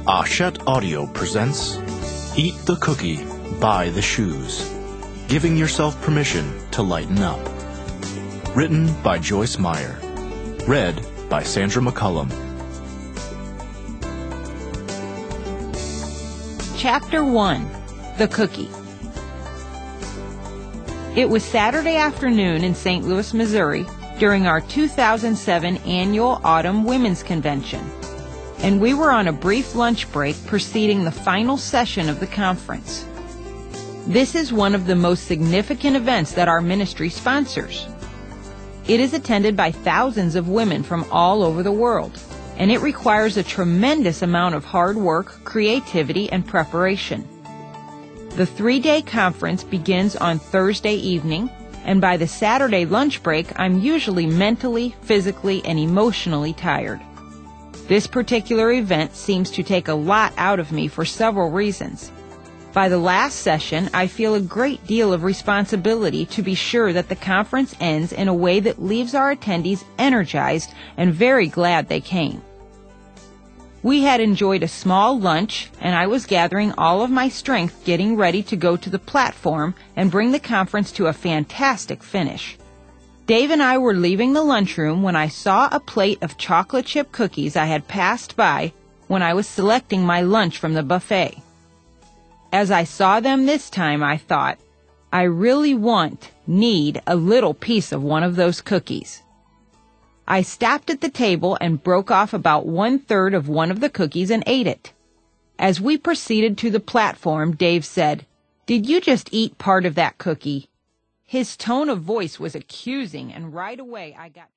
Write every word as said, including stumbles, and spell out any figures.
Hachette Audio presents Eat the Cookie, Buy the Shoes, giving yourself permission to lighten up. Written by Joyce Meyer. Read by Sandra McCullum. Chapter one. The Cookie. It was Saturday afternoon in Saint Louis, Missouri, during our two thousand seven annual Autumn Women's Convention, and we were on a brief lunch break preceding the final session of the conference. This is one of the most significant events that our ministry sponsors. It is attended by thousands of women from all over the world, and it requires a tremendous amount of hard work, creativity, and preparation. The three-day conference begins on Thursday evening, and by the Saturday lunch break, I'm usually mentally, physically, and emotionally tired. This particular event seems to take a lot out of me for several reasons. By the last session, I feel a great deal of responsibility to be sure that the conference ends in a way that leaves our attendees energized and very glad they came. We had enjoyed a small lunch, and I was gathering all of my strength getting ready to go to the platform and bring the conference to a fantastic finish. Dave and I were leaving the lunchroom when I saw a plate of chocolate chip cookies I had passed by when I was selecting my lunch from the buffet. As I saw them this time, I thought, I really want, need a little piece of one of those cookies. I stopped at the table and broke off about one-third of one of the cookies and ate it. As we proceeded to the platform, Dave said, "Did you just eat part of that cookie?" His tone of voice was accusing, and right away I got